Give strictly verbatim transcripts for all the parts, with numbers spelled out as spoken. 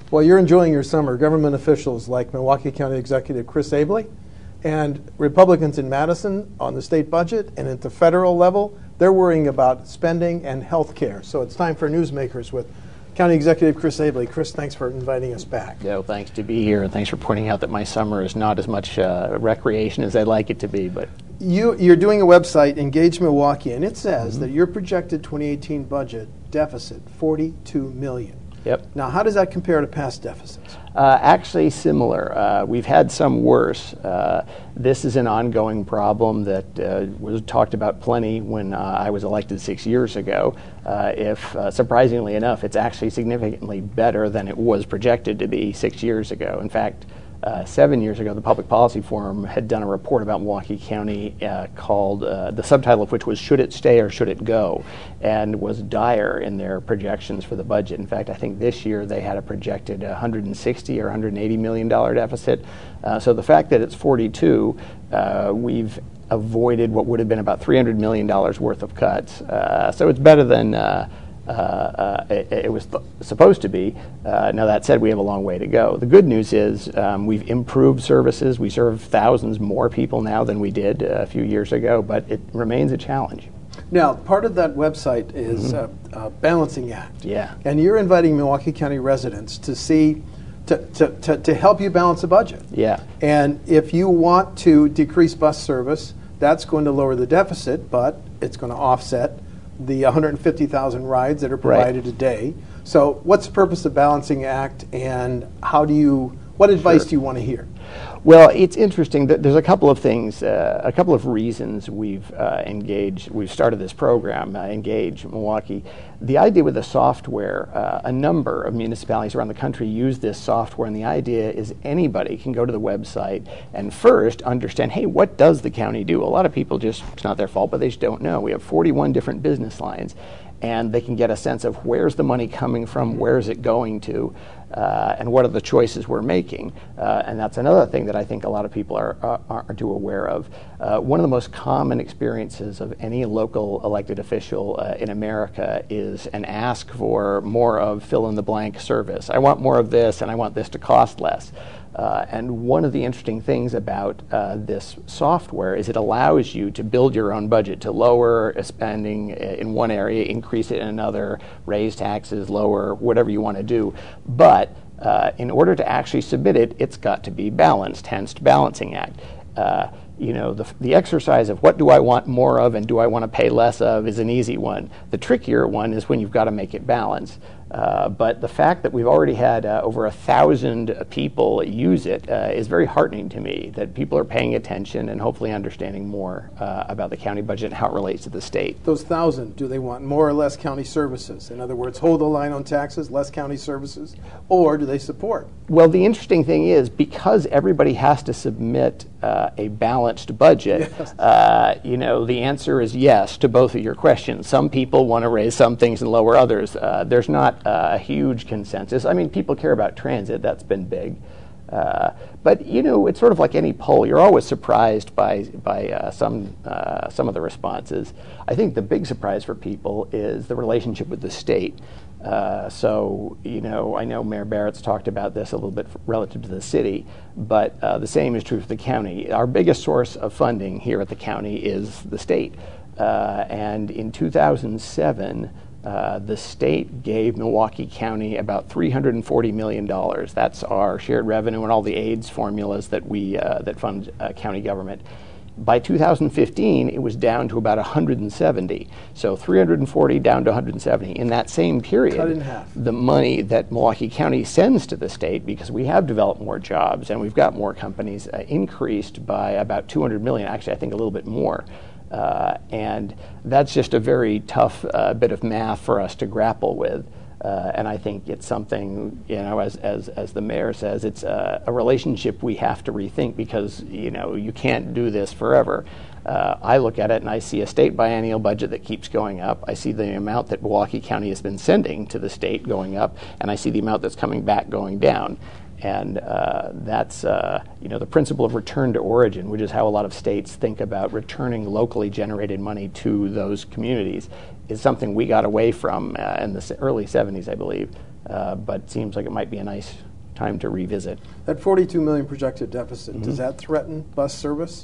While you're enjoying your summer, government officials like Milwaukee County Executive Chris Abele and Republicans in Madison on the state budget and at the federal level, they're worrying about spending and health care. So it's time for Newsmakers with County Executive Chris Abele. Chris, thanks for inviting us back. Yeah, thanks to be here, and thanks for pointing out that my summer is not as much uh, recreation as I'd like it to be. But you, you're doing a website, Engage Milwaukee, and it says mm-hmm. that your projected twenty eighteen budget deficit, forty-two million dollars. Yep. Now, how does that compare to past deficits? Uh, actually similar. Uh, we've had some worse. Uh, this is an ongoing problem that uh, was talked about plenty when uh, I was elected six years ago. Uh, if, uh, surprisingly enough, it's actually significantly better than it was projected to be six years ago. In fact, Uh, seven years ago, the Public Policy Forum had done a report about Milwaukee County uh, called, uh, the subtitle of which was Should It Stay or Should It Go? And was dire in their projections for the budget. In fact, I think this year they had a projected one hundred sixty or one hundred eighty million dollars deficit. Uh, so the fact that it's forty-two, uh, we've avoided what would have been about three hundred million dollars worth of cuts. Uh, so it's better than uh, Uh, uh, it, it was th- supposed to be. Uh, now that said, we have a long way to go. The good news is um, we've improved services. We serve thousands more people now than we did uh, a few years ago, but it remains a challenge. Now, part of that website is mm-hmm. uh, uh, Balancing Act. Yeah. And you're inviting Milwaukee County residents to see, to, to, to, to help you balance the budget. Yeah. And if you want to decrease bus service, that's going to lower the deficit, but it's going to offset the one hundred fifty thousand rides that are provided right. a day. So what's the purpose of Balancing Act, and how do you, what advice Sure. do you want to hear? Well, it's interesting that there's a couple of things, uh, a couple of reasons we've uh, engaged, we've started this program, uh, Engage Milwaukee. The idea with the software, uh, a number of municipalities around the country use this software, and the idea is anybody can go to the website and first understand, hey, what does the county do? A lot of people just, it's not their fault, but they just don't know. We have forty-one different business lines, and they can get a sense of where's the money coming from, where is it going to, uh, and what are the choices we're making. Uh, and that's another thing that I think a lot of people are, are, aren't too aware of. Uh, one of the most common experiences of any local elected official uh, in America is an ask for more of fill-in-the-blank service. I want more of this, and I want this to cost less. Uh, and one of the interesting things about uh, this software is it allows you to build your own budget, to lower spending in one area, increase it in another, raise taxes, lower, whatever you want to do. But uh, in order to actually submit it, it's got to be balanced, hence the Balancing Act. Uh, you know, the, the exercise of what do I want more of and do I want to pay less of is an easy one. The trickier one is when you've got to make it balance. Uh, but the fact that we've already had uh, over a thousand people use it uh, is very heartening to me, that people are paying attention and hopefully understanding more uh, about the county budget and how it relates to the state. Those thousand, do they want more or less county services? In other words, hold the line on taxes, less county services, or do they support? Well, the interesting thing is, because everybody has to submit uh, a balanced budget, yes. uh, you know, the answer is yes to both of your questions. Some people want to raise some things and lower others. Uh, there's not Uh, a huge consensus. I mean, people care about transit. That's been big. Uh, but, you know, it's sort of like any poll. You're always surprised by by uh, some uh, some of the responses. I think the big surprise for people is the relationship with the state. Uh, so, you know, I know Mayor Barrett's talked about this a little bit relative to the city, but uh, the same is true for the county. Our biggest source of funding here at the county is the state. Uh, and in two thousand seven, Uh, the state gave Milwaukee County about three hundred forty million dollars. That's our shared revenue and all the aids formulas that we uh, that fund uh, county government. By two thousand fifteen, it was down to about one hundred seventy. So three hundred forty down to one hundred seventy. In that same period, cut in half. The money that Milwaukee County sends to the state, because we have developed more jobs and we've got more companies, uh, increased by about two hundred million. Actually, I think a little bit more. Uh, and that's just a very tough uh, bit of math for us to grapple with. Uh, and I think it's something, you know, as as, as the mayor says, it's a, a relationship we have to rethink, because, you know, you can't do this forever. Uh, I look at it and I see a state biennial budget that keeps going up. I see the amount that Milwaukee County has been sending to the state going up, and I see the amount that's coming back going down. and uh, that's uh, you know the principle of return to origin, which is how a lot of states think about returning locally generated money to those communities, is something we got away from uh, in the early seventies, I believe. Uh, but seems like it might be a nice time to revisit. That forty-two million projected deficit, mm-hmm. does that threaten bus service?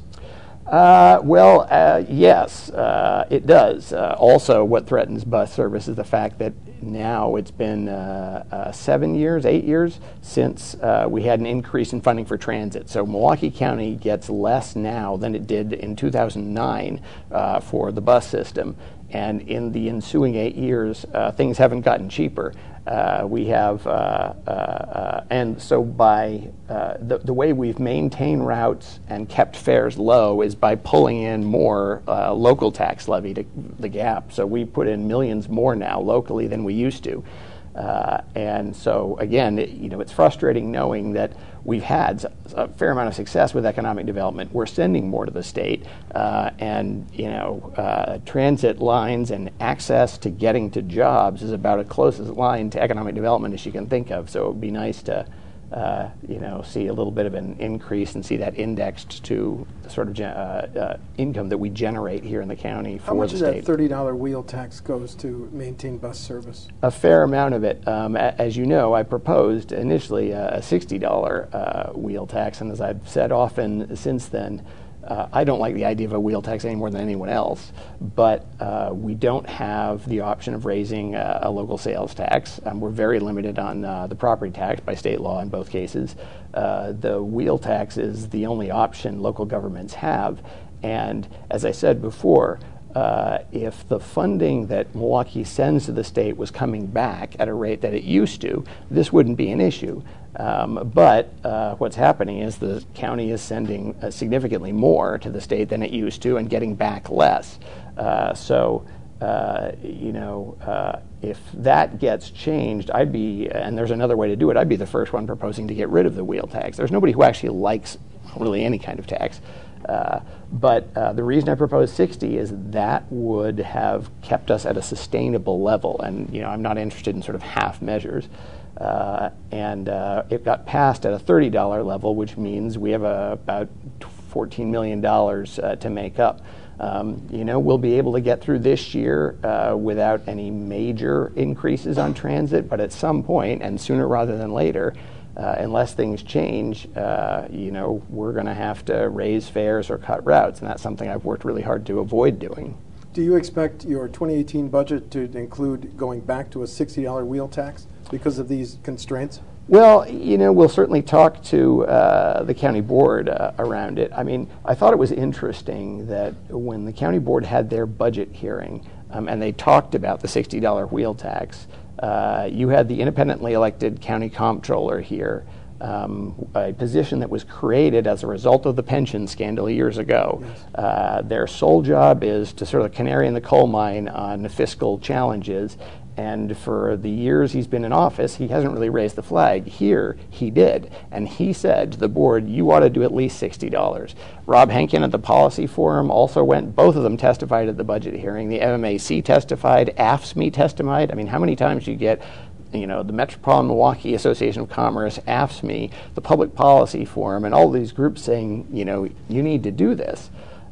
Uh, well, uh, yes, uh, it does. Uh, also, what threatens bus service is the fact that now it's been uh, uh, seven years, eight years since uh, we had an increase in funding for transit. So Milwaukee County gets less now than it did in two thousand nine uh, for the bus system. And in the ensuing eight years, uh, things haven't gotten cheaper. Uh, we have, uh, uh, uh, and so by uh, the, the way we've maintained routes and kept fares low is by pulling in more uh, local tax levy to the gap. So we put in millions more now locally than we used to. Uh, and so again, it, you know, it's frustrating knowing that we've had a fair amount of success with economic development. We're sending more to the state, uh, and you know, uh, transit lines and access to getting to jobs is about as closest line to economic development as you can think of. So it would be nice to, uh, you know, see a little bit of an increase and see that indexed to the sort of uh, uh, income that we generate here in the county for How much the of state. that thirty dollar wheel tax goes to maintain bus service? A fair amount of it. Um, a, as you know, I proposed initially a, a sixty dollar uh, wheel tax, and as I've said often since then, Uh, I don't like the idea of a wheel tax any more than anyone else, but uh, we don't have the option of raising uh, a local sales tax. Um, we're very limited on uh, the property tax by state law in both cases. Uh, the wheel tax is the only option local governments have, and as I said before, Uh, if the funding that Milwaukee sends to the state was coming back at a rate that it used to, this wouldn't be an issue. Um, but uh, what's happening is the county is sending uh, significantly more to the state than it used to and getting back less. Uh, so, uh, you know, uh, if that gets changed, I'd be, and there's another way to do it, I'd be the first one proposing to get rid of the wheel tax. There's nobody who actually likes really any kind of tax. Uh, but uh, the reason I proposed sixty is that would have kept us at a sustainable level, and you know I'm not interested in sort of half measures. Uh, and uh, it got passed at a thirty dollar level, which means we have a, about fourteen million dollars uh, to make up. Um, you know, we'll be able to get through this year uh, without any major increases on transit, but at some point, and sooner rather than later, Uh, unless things change, uh, you know, we're going to have to raise fares or cut routes, and that's something I've worked really hard to avoid doing. Do you expect your twenty eighteen budget to include going back to a sixty dollar wheel tax because of these constraints? Well, you know, we'll certainly talk to uh, the county board uh, around it. I mean, I thought it was interesting that when the county board had their budget hearing um, and they talked about the sixty dollar wheel tax, Uh, you had the independently elected county comptroller here, um, a position that was created as a result of the pension scandal years ago. Yes. Uh, their sole job is to sort of canary in the coal mine on fiscal challenges. And for the years he's been in office, he hasn't really raised the flag. Here, he did. And he said to the board, you ought to do at least sixty dollars. Rob Henkin at the Policy Forum also went, both of them testified at the budget hearing. The M M A C testified, A F S M E testified. I mean, how many times do you get, you know, the Metropolitan Milwaukee Association of Commerce, A F S M E, the Public Policy Forum, and all these groups saying, you know, you need to do this.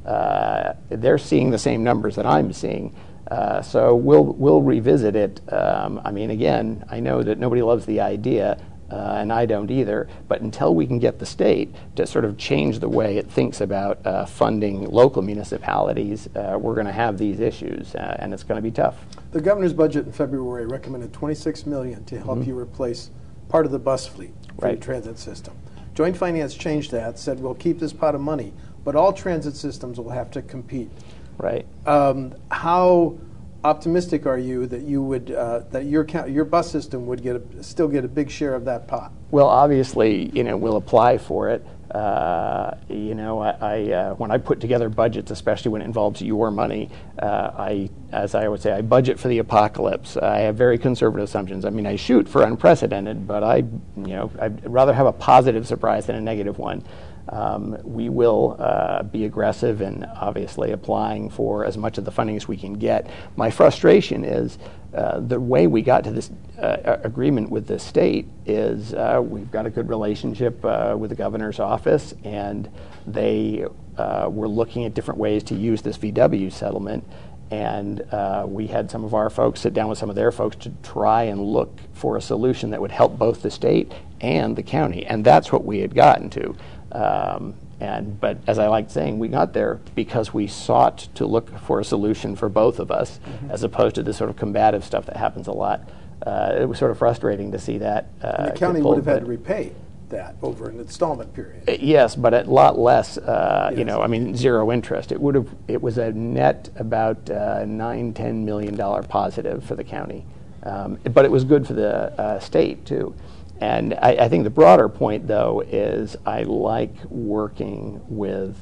Uh, they're seeing the same numbers that I'm seeing. Uh, so we'll we'll revisit it. Um, I mean, again, I know that nobody loves the idea, uh, and I don't either. But until we can get the state to sort of change the way it thinks about uh, funding local municipalities, uh, we're going to have these issues, uh, and it's going to be tough. The governor's budget in February recommended twenty-six million dollars to help mm-hmm. you replace part of the bus fleet for right. the transit system. Joint Finance changed that, said we'll keep this pot of money, but all transit systems will have to compete. Right. Um, how optimistic are you that you would uh, that your your bus system would get a, still get a big share of that pot? Well, obviously, you know, we'll apply for it. Uh, you know, I, I uh, when I put together budgets, especially when it involves your money, uh, I, as I would say, I budget for the apocalypse. I have very conservative assumptions. I mean, I shoot for unprecedented, but I, you know, I'd rather have a positive surprise than a negative one. Um, we will uh, be aggressive in obviously applying for as much of the funding as we can get. My frustration is uh, the way we got to this uh, agreement with the state is uh, we've got a good relationship uh, with the governor's office, and they uh, were looking at different ways to use this V W settlement. And uh, we had some of our folks sit down with some of their folks to try and look for a solution that would help both the state and the county. And that's what we had gotten to. Um, and but as I like saying, we got there because we sought to look for a solution for both of us, mm-hmm. as opposed to this sort of combative stuff that happens a lot. Uh, it was sort of frustrating to see that. Uh, and the county would have had to repay that over an installment period. Uh, yes, but a lot less. Uh, yes. You know, I mean, zero interest. It would have. It was a net about uh, nine, ten million dollar positive for the county, um, but it was good for the uh, state too. And I, I think the broader point, though, is I like working with,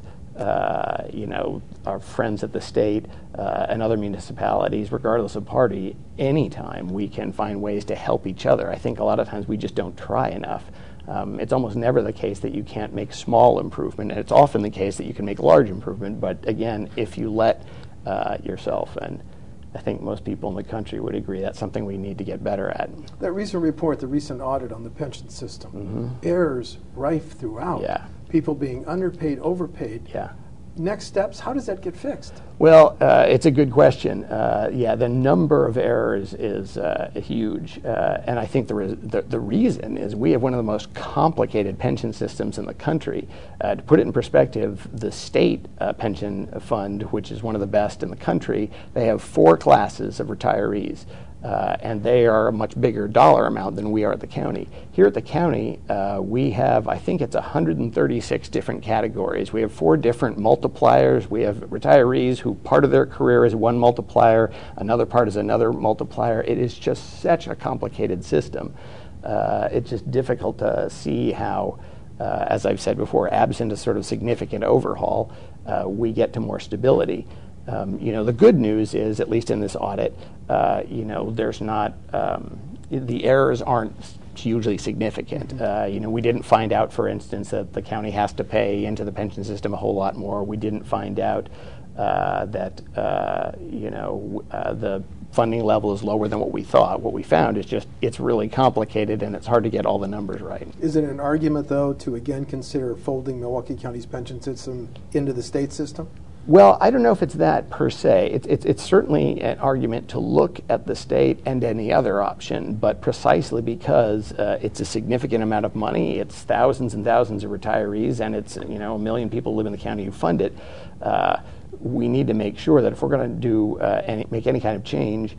uh, you know, our friends at the state uh, and other municipalities, regardless of party. Anytime we can find ways to help each other, I think a lot of times we just don't try enough. Um, it's almost never the case that you can't make small improvement, and it's often the case that you can make large improvement. But again, if you let uh, yourself, and I think most people in the country would agree that's something we need to get better at. That recent report, the recent audit on the pension system, mm-hmm. errors rife throughout. Yeah. People being underpaid, overpaid. Yeah. Next steps, how does that get fixed? Well, uh, it's a good question. Uh, yeah, the number of errors is uh, huge, uh, and I think the, re- the the reason is we have one of the most complicated pension systems in the country. Uh, to put it in perspective, the state uh, pension fund, which is one of the best in the country, they have four classes of retirees. Uh, and they are a much bigger dollar amount than we are at the county. Here at the county, uh, we have, I think it's one hundred thirty-six different categories. We have four different multipliers. We have retirees who part of their career is one multiplier, another part is another multiplier. It is just such a complicated system. Uh, it's just difficult to see how, uh, as I've said before, absent a sort of significant overhaul, uh, we get to more stability. Um, you know, the good news is, at least in this audit, uh, you know, there's not, um, the errors aren't hugely significant. Uh, you know, we didn't find out, for instance, that the county has to pay into the pension system a whole lot more. We didn't find out uh, that, uh, you know, uh, the funding level is lower than what we thought. What we found is just it's really complicated and it's hard to get all the numbers right. Is it an argument, though, to again consider folding Milwaukee County's pension system into the state system? Well, I don't know if it's that per se. It's, it's, it's certainly an argument to look at the state and any other option, but precisely because uh, it's a significant amount of money, it's thousands and thousands of retirees, and it's, you know, a million people live in the county who fund it. Uh, we need to make sure that if we're going to do uh, any, make any kind of change,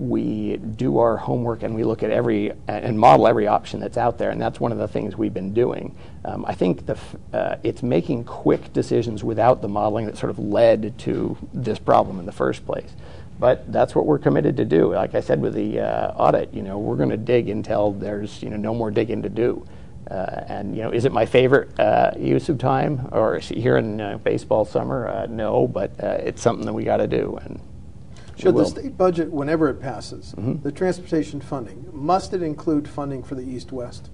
we do our homework and we look at every and model every option that's out there, and that's one of the things we've been doing. Um, I think the uh, it's making quick decisions without the modeling that sort of led to this problem in the first place. But that's what we're committed to do. Like I said with the uh, audit, you know, we're going to dig until there's, you know, no more digging to do. Uh, and, you know, is it my favorite uh, use of time, or here in uh, baseball summer? Uh, no, but uh, it's something that we got to do. And should the state budget, whenever it passes, mm-hmm. the transportation funding, must it include funding for the East-West?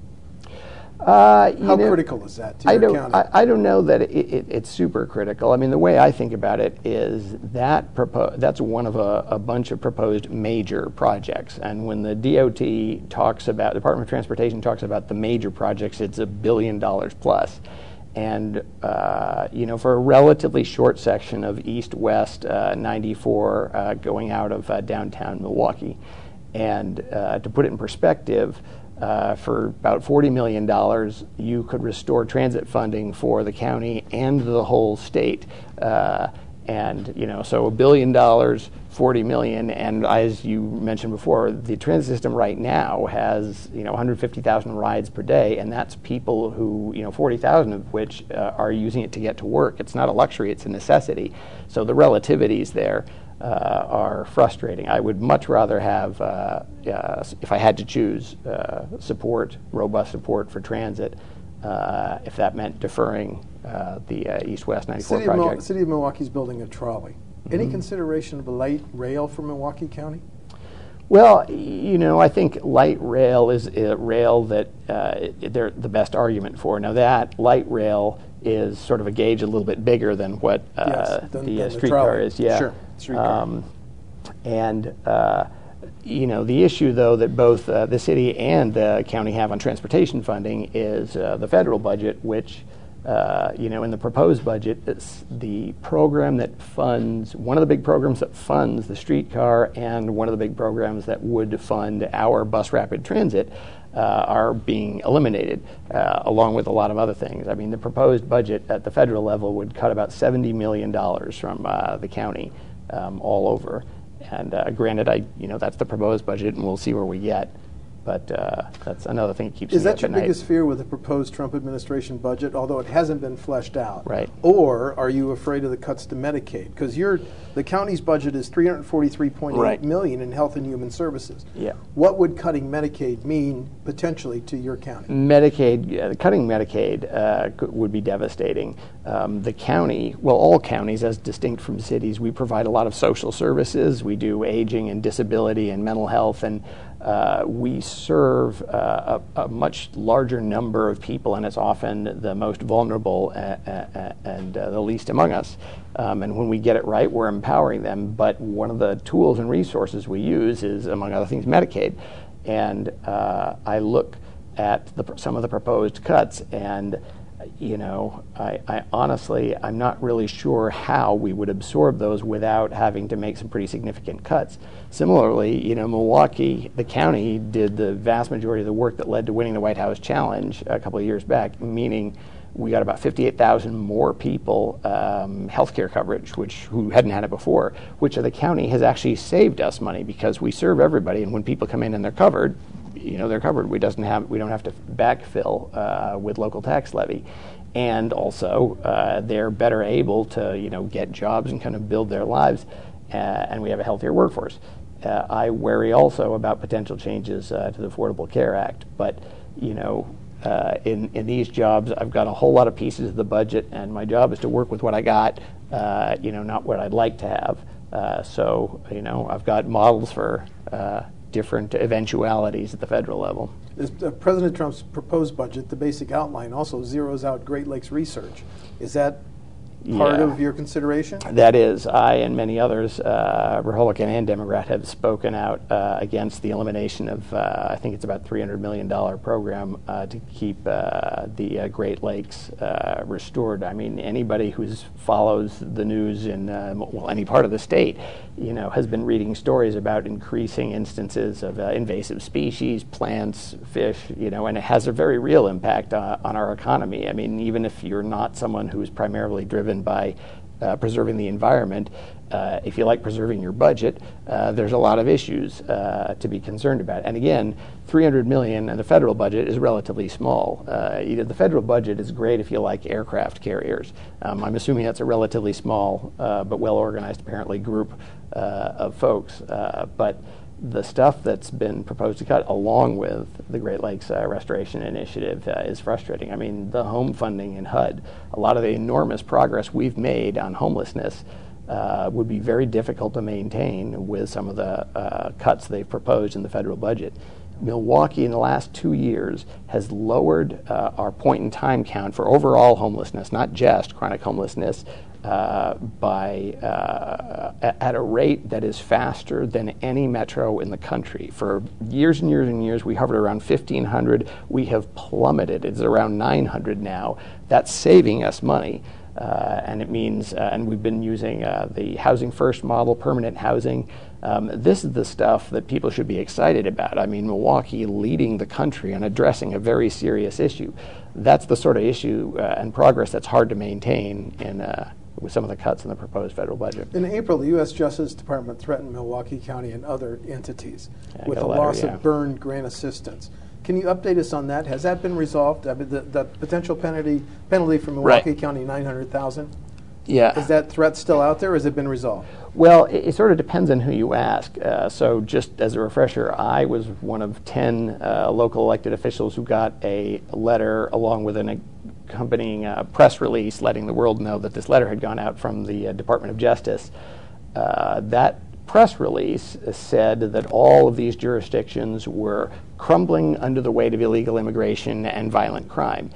Uh, How know, critical is that to I your don't, county? I, I don't know that it, it, it's super critical. I mean, the way I think about it is that propo- that's one of a, a bunch of proposed major projects. And when the D O T talks about, the Department of Transportation talks about the major projects, it's a billion dollars plus. And, uh, you know, for a relatively short section of east-west uh, ninety-four uh, going out of uh, downtown Milwaukee. And uh, to put it in perspective, uh, for about forty million dollars, you could restore transit funding for the county and the whole state. Uh, and, you know, so a billion dollars, forty million, and as you mentioned before, the transit system right now has, you know, one hundred fifty thousand rides per day, and that's people who, you know, forty thousand of which uh, are using it to get to work. It's not a luxury, it's a necessity. So the relativities there uh, are frustrating. I would much rather have, uh, uh, if I had to choose, uh, support, robust support for transit, uh, if that meant deferring uh, the uh, East-West ninety-four City project. Of Mil- City of Milwaukee's building a trolley. Mm-hmm. Any consideration of a light rail for Milwaukee County? Well, you know, I think light rail is a rail that uh, they're the best argument for. Now, that light rail is sort of a gauge a little bit bigger than what uh, yes, than, the than uh, streetcar is. Yeah, sure, streetcar. Um, and uh, you know, the issue though that both uh, the city and the county have on transportation funding is uh, the federal budget, which uh, you know, in the proposed budget, it's the program that funds one of the big programs that funds the streetcar, and one of the big programs that would fund our bus rapid transit. Uh, are being eliminated, uh, along with a lot of other things. I mean, the proposed budget at the federal level would cut about seventy million dollars from uh, the county um, all over. And uh, granted, I you know that's the proposed budget, and we'll see where we get. But uh, that's another thing that keeps Is me that up your at night. biggest fear with the proposed Trump administration budget, although it hasn't been fleshed out? Right. Or are you afraid of the cuts to Medicaid? Because your the county's budget is three hundred forty-three point eight Right. million in health and human services. Yeah. What would cutting Medicaid mean potentially to your county? Medicaid, yeah, cutting Medicaid uh, c- would be devastating. Um, the county, well, all counties, as distinct from cities, we provide a lot of social services. We do aging and disability and mental health, and uh, we serve uh, a, a much larger number of people, and it's often the most vulnerable uh, uh, and uh, the least among us. Um, and when we get it right, we're empowering them. But one of the tools and resources we use is, among other things, Medicaid. And uh, I look at the, some of the proposed cuts, and you know, I, I honestly, I'm not really sure how we would absorb those without having to make some pretty significant cuts. Similarly, you know, Milwaukee, the county, did the vast majority of the work that led to winning the White House challenge a couple of years back, meaning we got about fifty-eight thousand more people um, health care coverage, which who hadn't had it before, which the county has actually saved us money because we serve everybody, and when people come in and they're covered, you know, they're covered. We doesn't have we don't have to backfill uh, with local tax levy, and also uh, they're better able to you know get jobs and kind of build their lives, uh, and we have a healthier workforce. Uh, I worry also about potential changes uh, to the Affordable Care Act, but you know. Uh, in, in these jobs, I've got a whole lot of pieces of the budget, and my job is to work with what I got, uh, you know, not what I'd like to have. Uh, so, you know, I've got models for uh, different eventualities at the federal level. This, uh, President Trump's proposed budget, the basic outline, also zeroes out Great Lakes research. Is that part Yeah. of your consideration? That is, I and many others, uh, Republican and Democrat, have spoken out uh, against the elimination of, uh, I think it's about three hundred million dollars program uh, to keep uh, the uh, Great Lakes uh, restored. I mean, anybody who follows the news in, uh, well, any part of the state, you know, has been reading stories about increasing instances of uh, invasive species, plants, fish, you know, and it has a very real impact uh, on our economy. I mean, even if you're not someone who's primarily driven by uh, preserving the environment, uh, if you like preserving your budget, uh, there's a lot of issues uh, to be concerned about. And again, three hundred million dollars in the federal budget is relatively small. Uh, you know, the federal budget is great if you like aircraft carriers. Um, I'm assuming that's a relatively small uh, but well-organized, apparently, group uh, of folks. Uh, but the stuff that's been proposed to cut, along with the Great Lakes uh, Restoration Initiative, uh, is frustrating. I mean, the home funding in H U D, a lot of the enormous progress we've made on homelessness uh, would be very difficult to maintain with some of the uh, cuts they've proposed in the federal budget. Milwaukee, in the last two years, has lowered uh, our point-in-time count for overall homelessness, not just chronic homelessness, uh, by uh, at a rate that is faster than any metro in the country. For years and years and years, we hovered around fifteen hundred. We have plummeted. It's around nine hundred now. That's saving us money. Uh, and it means, uh, and we've been using uh, the Housing First model, permanent housing. Um, this is the stuff that people should be excited about. I mean, Milwaukee leading the country on addressing a very serious issue. That's the sort of issue uh, and progress that's hard to maintain in uh, with some of the cuts in the proposed federal budget. In April, the U S Justice Department threatened Milwaukee County and other entities Yeah, with got the a letter, loss yeah. of burned grant assistance. Can you update us on that? Has that been resolved? I mean, the, the potential penalty penalty for Milwaukee Right. County, nine hundred thousand. Yeah. Is that threat still out there, or has it been resolved? Well, it, it sort of depends on who you ask. Uh, so just as a refresher, I was one of ten uh, local elected officials who got a letter along with an accompanying uh, press release letting the world know that this letter had gone out from the uh, Department of Justice. Uh, that press release said that all of these jurisdictions were crumbling under the weight of illegal immigration and violent crime.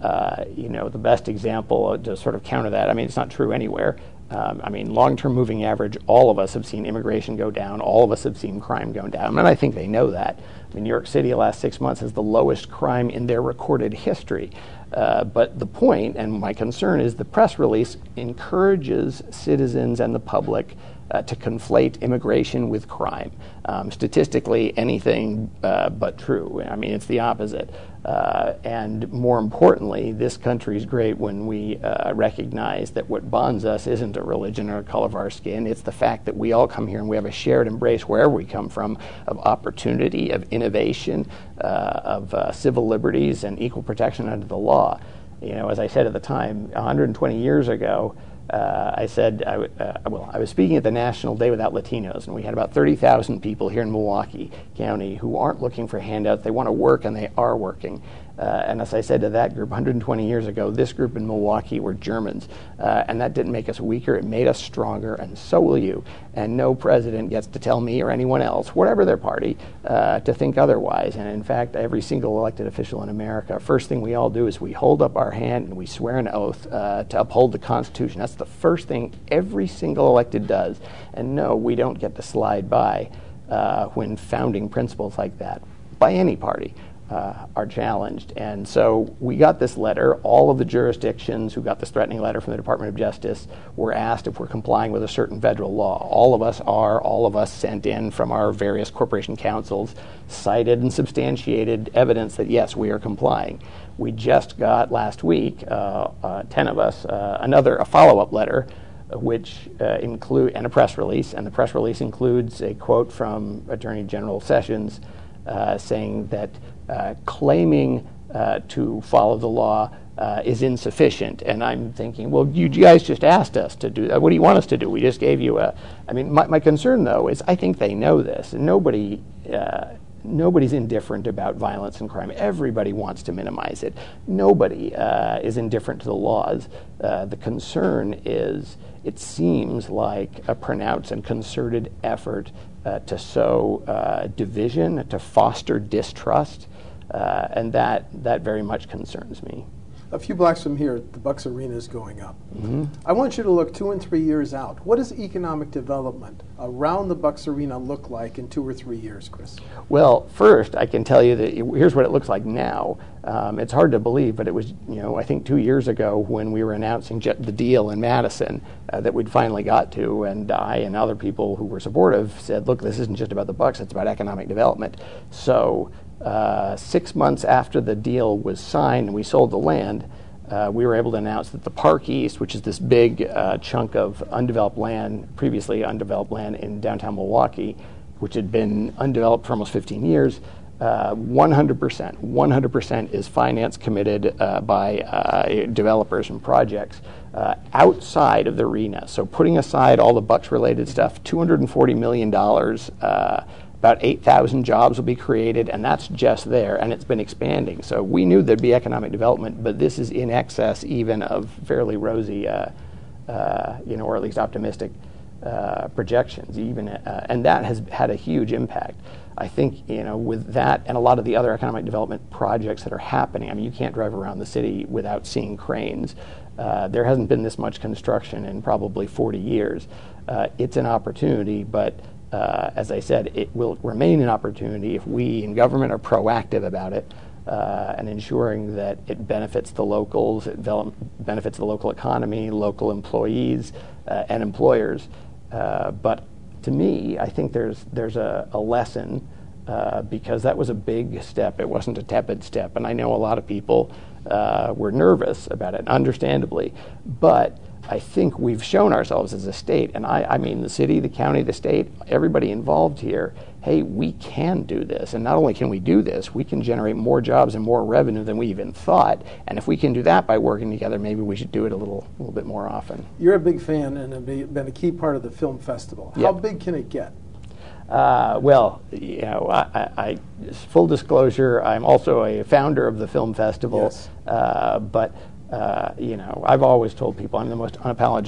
Uh, you know, the best example to sort of counter that, I mean, it's not true anywhere. Um, I mean, long-term moving average, all of us have seen immigration go down. All of us have seen crime go down. And I think they know that. I mean, New York City, the last six months, has the lowest crime in their recorded history. Uh, but the point, and my concern, is the press release encourages citizens and the public uh, to conflate immigration with crime. Um, statistically, anything uh, but true. I mean, it's the opposite. Uh, and more importantly, this country is great when we uh, recognize that what bonds us isn't a religion or a color of our skin. It's the fact that we all come here and we have a shared embrace wherever we come from of opportunity, of innovation, uh, of uh, civil liberties and equal protection under the law. You know, as I said at the time, one hundred twenty years ago, Uh, I said, I, uh, well, I was speaking at the National Day Without Latinos, and we had about thirty thousand people here in Milwaukee County who aren't looking for handouts. They want to work, and they are working. Uh, and as I said to that group one hundred twenty years ago, this group in Milwaukee were Germans, uh, and that didn't make us weaker. It made us stronger, and so will you. And no president gets to tell me or anyone else, whatever their party, uh, to think otherwise. And in fact, every single elected official in America, first thing we all do is we hold up our hand and we swear an oath uh, to uphold the Constitution. That's the first thing every single elected does. And no, we don't get to slide by uh, when founding principles like that, by any party, Uh, are challenged. And so we got this letter. All of the jurisdictions who got this threatening letter from the Department of Justice were asked if we're complying with a certain federal law. All of us are. All of us sent in from our various corporation councils cited and substantiated evidence that, yes, we are complying. We just got last week, uh, uh, ten of us, uh, another, a follow-up letter which uh, include, and a press release, and the press release includes a quote from Attorney General Sessions uh, saying that Uh, claiming uh, to follow the law uh, is insufficient. And I'm thinking, well, you guys just asked us to do that. What do you want us to do? We just gave you a... I mean, my, my concern, though, is I think they know this. And nobody... Uh, Nobody's indifferent about violence and crime. Everybody wants to minimize it. Nobody uh, is indifferent to the laws. Uh, the concern is it seems like a pronounced and concerted effort uh, to sow uh, division, to foster distrust, uh, and that, that very much concerns me. A few blocks from here, the Bucks Arena is going up. Mm-hmm. I want you to look two and three years out. What does economic development around the Bucks Arena look like in two or three years, Chris? Well, first, I can tell you that it, here's what it looks like now. Um, it's hard to believe, but it was, you know, I think two years ago when we were announcing the deal in Madison uh, that we'd finally got to, and I and other people who were supportive said, look, this isn't just about the Bucks, it's about economic development. So uh, six months after the deal was signed and we sold the land, Uh, we were able to announce that the Park East, which is this big uh, chunk of undeveloped land, previously undeveloped land in downtown Milwaukee, which had been undeveloped for almost fifteen years, uh, one hundred percent, one hundred percent is finance committed uh, by uh, developers and projects uh, outside of the arena. So putting aside all the Bucks-related stuff, two hundred forty million dollars, uh, about eight thousand jobs will be created, and that's just there, and it's been expanding. So we knew there'd be economic development, but this is in excess even of fairly rosy, uh, uh, you know, or at least optimistic uh, projections. Even, uh, and that has had a huge impact. I think, you know, with that and a lot of the other economic development projects that are happening. I mean, you can't drive around the city without seeing cranes. Uh, there hasn't been this much construction in probably forty years. Uh, it's an opportunity, but Uh, as I said, it will remain an opportunity if we in government are proactive about it uh, and ensuring that it benefits the locals, it benefits the local economy, local employees, uh, and employers. Uh, but to me, I think there's there's a, a lesson uh, because that was a big step. It wasn't a tepid step, and I know a lot of people uh, were nervous about it, understandably, but I think we've shown ourselves as a state, and I, I mean the city, the county, the state, everybody involved here, hey, we can do this. And not only can we do this, we can generate more jobs and more revenue than we even thought. And if we can do that by working together, maybe we should do it a little, little bit more often. You're a big fan and have been a key part of the film festival. How Yep. big can it get? Uh, well, you know, I, I, I, full disclosure, I'm also a founder of the film festival, Yes. uh, but Uh, you know, I've always told people I'm the most unapologetic,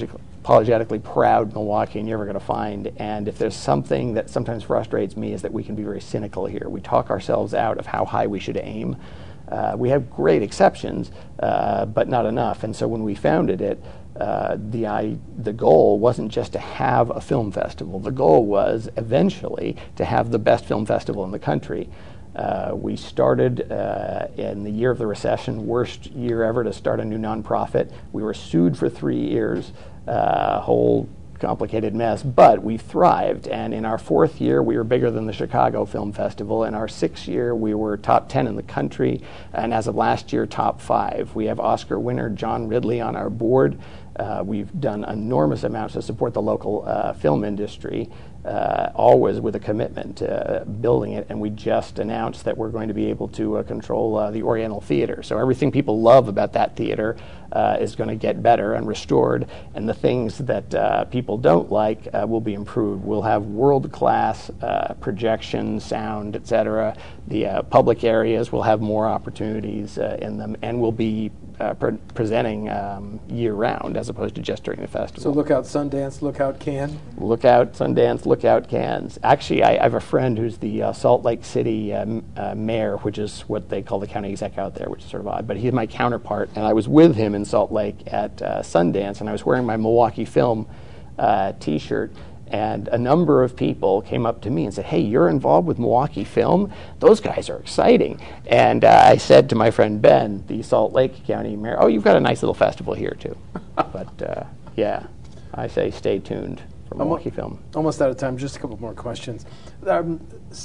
unapologetically proud Milwaukeean you're ever going to find. And if there's something that sometimes frustrates me is that we can be very cynical here. We talk ourselves out of how high we should aim. Uh, we have great exceptions, uh, but not enough. And so when we founded it, uh, the I, the goal wasn't just to have a film festival. The goal was eventually to have the best film festival in the country. Uh, we started uh, in the year of the recession, worst year ever to start a new nonprofit. We were sued for three years, uh, whole complicated mess, but we thrived. And in our fourth year, we were bigger than the Chicago Film Festival. In our sixth year, we were top ten in the country, and as of last year, top five. We have Oscar winner John Ridley on our board. Uh, we've done enormous amounts to support the local uh, film industry, uh, always with a commitment to building it, and we just announced that we're going to be able to uh, control uh, the Oriental Theater. So everything people love about that theater uh, is going to get better and restored, and the things that uh, people don't like uh, will be improved. We'll have world-class uh, projection, sound, et cetera. The uh, public areas will have more opportunities uh, in them, and will be Uh, pre presenting um, year-round as opposed to just during the festival. So look out Sundance, look out Cannes. Look out Sundance, look out Cannes. Actually, I, I have a friend who's the uh, Salt Lake City um, uh, mayor, which is what they call the county exec out there, which is sort of odd. But he's my counterpart, and I was with him in Salt Lake at uh, Sundance, and I was wearing my Milwaukee Film uh, T-shirt. And a number of people came up to me and said, "Hey, you're involved with Milwaukee Film? Those guys are exciting." And uh, I said to my friend Ben, the Salt Lake County mayor, "Oh, you've got a nice little festival here too." But uh, yeah, I say stay tuned for Milwaukee Film. Almost out of time. Just a couple more questions. Um,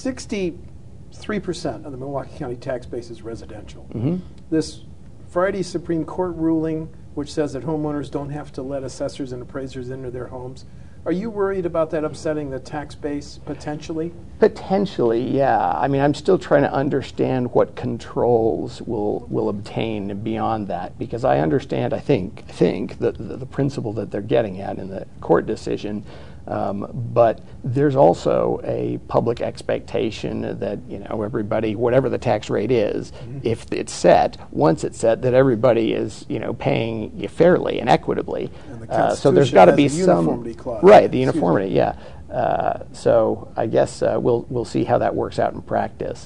sixty-three percent of the Milwaukee County tax base is residential. Mm-hmm. This Friday Supreme Court ruling, which says that homeowners don't have to let assessors and appraisers into their homes, are you worried about that upsetting the tax base potentially? Potentially, yeah. I mean, I'm still trying to understand what controls will will obtain beyond that, because I understand, I think, I think the, the, the principle that they're getting at in the court decision, um, but there's also a public expectation that, you know, everybody, whatever the tax rate is, mm-hmm. if it's set, once it's set, that everybody is, you know, paying fairly and equitably. And the uh, so there's got to be some uniformity clause. Right, the uniformity, yeah. Uh, so I guess uh, we'll we'll see how that works out in practice.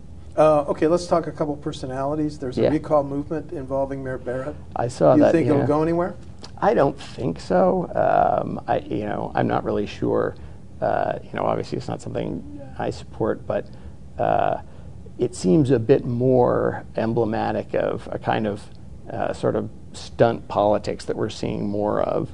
Uh, okay, let's talk a couple personalities. There's a yeah. recall movement involving Mayor Barrett. I saw you that. You think yeah. it'll go anywhere? I don't think so. Um, I, you know, I'm not really sure. Uh, you know, obviously it's not something I support, but uh, it seems a bit more emblematic of a kind of uh, sort of stunt politics that we're seeing more of.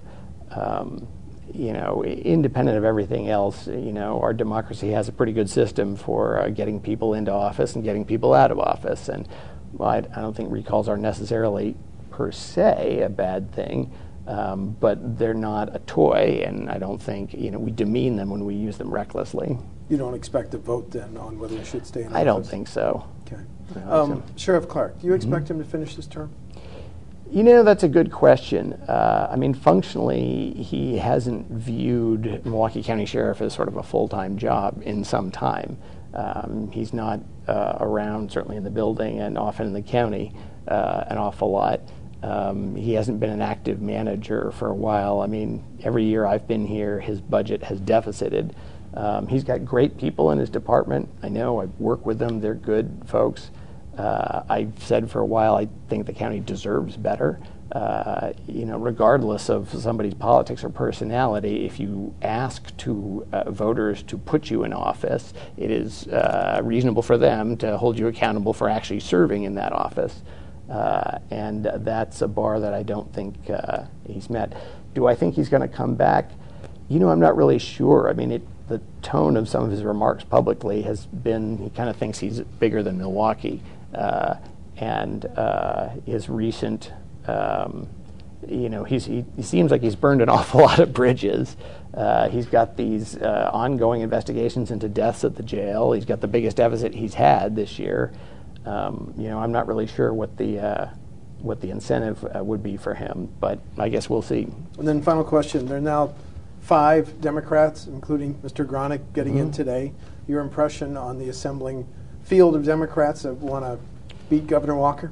Um, you know, independent of everything else, you know, our democracy has a pretty good system for uh, getting people into office and getting people out of office. And well, I, I don't think recalls are necessarily per se a bad thing, um, but they're not a toy, and I don't think, you know, we demean them when we use them recklessly. You don't expect a vote then on whether he should stay in office? I don't think so. Okay. No, Um, Sheriff Clark, do you expect Mm-hmm. him to finish his term? You know, that's a good question. Uh, I mean, functionally, he hasn't viewed Milwaukee County Sheriff as sort of a full-time job in some time. Um, he's not uh, around, certainly in the building and often in the county, uh, an awful lot. Um, he hasn't been an active manager for a while. I mean, every year I've been here, his budget has deficited. Um, he's got great people in his department. I know, I work with them, they're good folks. Uh, I've said for a while I think the county deserves better. Uh, you know, regardless of somebody's politics or personality, if you ask to uh, voters to put you in office, it is uh, reasonable for them to hold you accountable for actually serving in that office. Uh, and that's a bar that I don't think uh, he's met. Do I think he's going to come back? You know, I'm not really sure. I mean, it, the tone of some of his remarks publicly has been, he kind of thinks he's bigger than Milwaukee. Uh, and uh, his recent, um, you know, he's, he, he seems like he's burned an awful lot of bridges. Uh, he's got these uh, ongoing investigations into deaths at the jail. He's got the biggest deficit he's had this year. Um, you know, I'm not really sure what the uh, what the incentive uh, would be for him, but I guess we'll see. And then final question, there are now five Democrats, including Mister Gronick, getting Mm-hmm. in today. Your impression on the assembling field of Democrats that want to beat Governor Walker?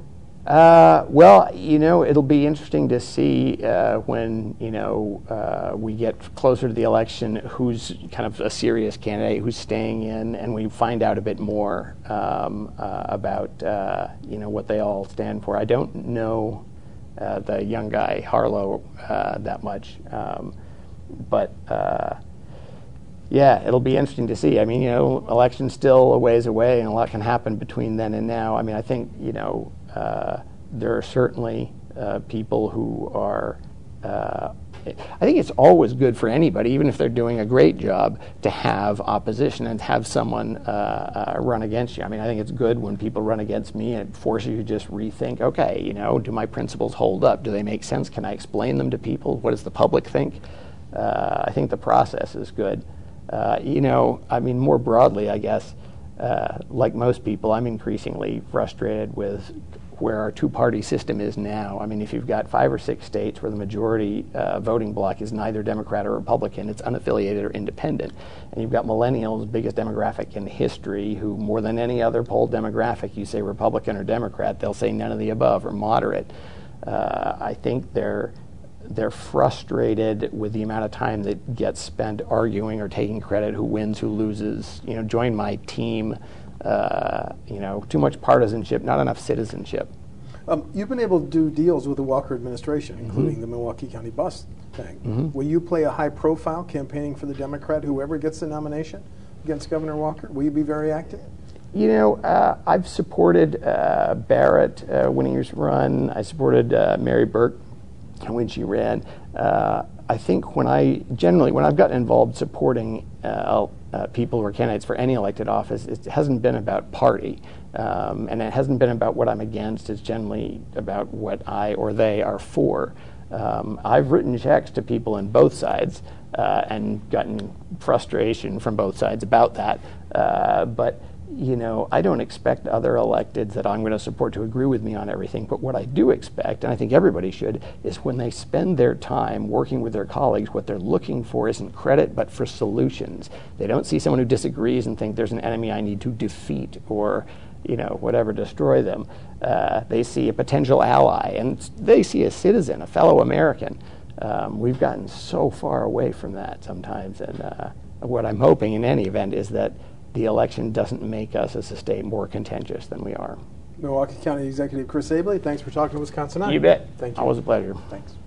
Uh, well, you know, it'll be interesting to see uh, when, you know, uh, we get closer to the election who's kind of a serious candidate, who's staying in, and we find out a bit more um, uh, about, uh, you know, what they all stand for. I don't know uh, the young guy, Harlow, uh, that much, um, but uh, yeah, it'll be interesting to see. I mean, you know, election's still a ways away, and a lot can happen between then and now. I mean, I think, you know, uh, there are certainly uh, people who are, uh, I think it's always good for anybody, even if they're doing a great job, to have opposition and have someone uh, uh, run against you. I mean, I think it's good when people run against me, and it forces you to just rethink, okay, you know, do my principles hold up? Do they make sense? Can I explain them to people? What does the public think? Uh, I think the process is good. Uh, you know, I mean, more broadly, I guess, uh, like most people, I'm increasingly frustrated with where our two-party system is now. I mean, if you've got five or six states where the majority uh, voting bloc is neither Democrat or Republican, it's unaffiliated or independent, and you've got millennials, biggest demographic in history, who more than any other polled demographic, you say Republican or Democrat, they'll say none of the above or moderate. Uh, I think they're they're frustrated with the amount of time that gets spent arguing or taking credit, who wins, who loses. You know, join my team. Uh, you know, too much partisanship, not enough citizenship. Um, you've been able to do deals with the Walker administration, including mm-hmm. the Milwaukee County bus thing. Mm-hmm. Will you play a high profile campaigning for the Democrat, whoever gets the nomination against Governor Walker? Will you be very active? You know, uh, I've supported uh, Barrett uh, winning his run. I supported uh, Mary Burke when she ran. Uh, I think when I, generally, when I've gotten involved supporting uh, uh, people who are candidates for any elected office, it hasn't been about party, um, and it hasn't been about what I'm against. It's generally about what I or they are for. Um, I've written checks to people on both sides uh, and gotten frustration from both sides about that, uh, but you know, I don't expect other electeds that I'm going to support to agree with me on everything, but what I do expect, and I think everybody should, is when they spend their time working with their colleagues, what they're looking for isn't credit, but for solutions. They don't see someone who disagrees and think there's an enemy I need to defeat or, you know, whatever, destroy them. Uh, they see a potential ally, and they see a citizen, a fellow American. Um, we've gotten so far away from that sometimes, and uh, what I'm hoping in any event is that the election doesn't make us as a state more contentious than we are. Milwaukee County Executive Chris Abele, thanks for talking to Wisconsin. You bet. Thank you. Always a pleasure. Thanks.